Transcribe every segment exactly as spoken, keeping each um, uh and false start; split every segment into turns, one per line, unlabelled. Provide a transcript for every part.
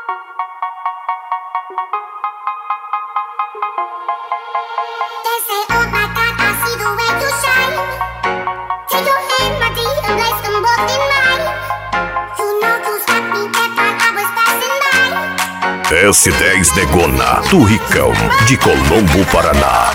S dez Negona, do Ricão, de Colombo, Paraná.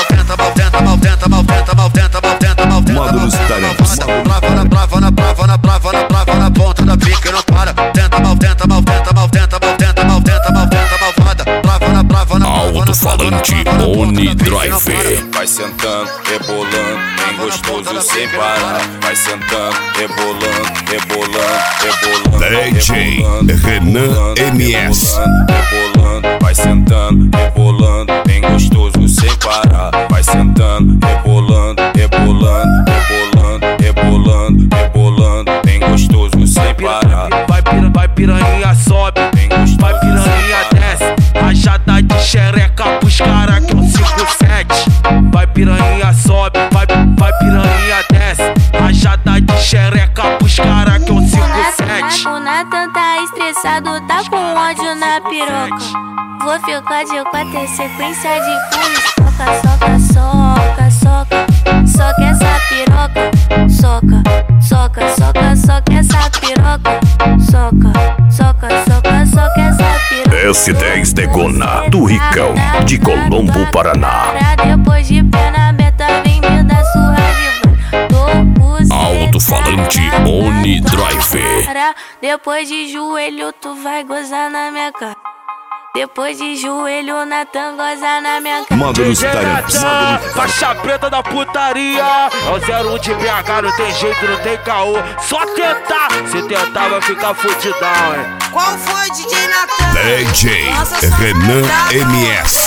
Módulos Talentos.
Brava na brava na brava na brava na brava na ponta da pica não para. Tenta mal, tenta mal, tenta mal, tenta mal, tenta mal, tenta mal, tenta malvada. Brava na brava na
Alto-falante Oni Drive.
Vai sentando, rebolando, bem gostoso sem parar. Vai sentando, rebolando, rebolando, rebolando.
D J Renan M S.
Rebolando, vai sentando, rebolando, bem gostoso sem parar. Vai sentando, rebolando, rebolando, rebolando, rebolando, rebolando, bem gostoso sem parar.
Vai piranha, vai piranha, sobe, vai piranha, desce. Rajada de xereca pros cara que é um cinco sete. Vai piranha, sobe, vai, vai piranha, desce. Rajada de xereca pros cara que é um cinco sete.
O Nathan tá estressado, tá com ódio na piroca. Vou ficar de quatro, sequência de pulos. Soca, soca, soca, soca. Soca essa piroca. Soca, soca, soca, soca essa piroca. Soca, soca, soca, soca essa piroca.
S dez Negona, do Ricão, de Colombo, Paraná.
Depois de pena aberta, vem me dar surra de
Alto-falante Oni Drive.
Depois de joelho, tu vai gozar na minha cara. Depois de joelho, Nathan goza na minha cara.
Módulos Talentos.
Faixa preta da putaria. É o zero um de B H, não tem jeito, não tem caô. Só tentar, se tentar vai ficar fudidão, hein.
Qual foi, D J Nathan?
D J Renan M S.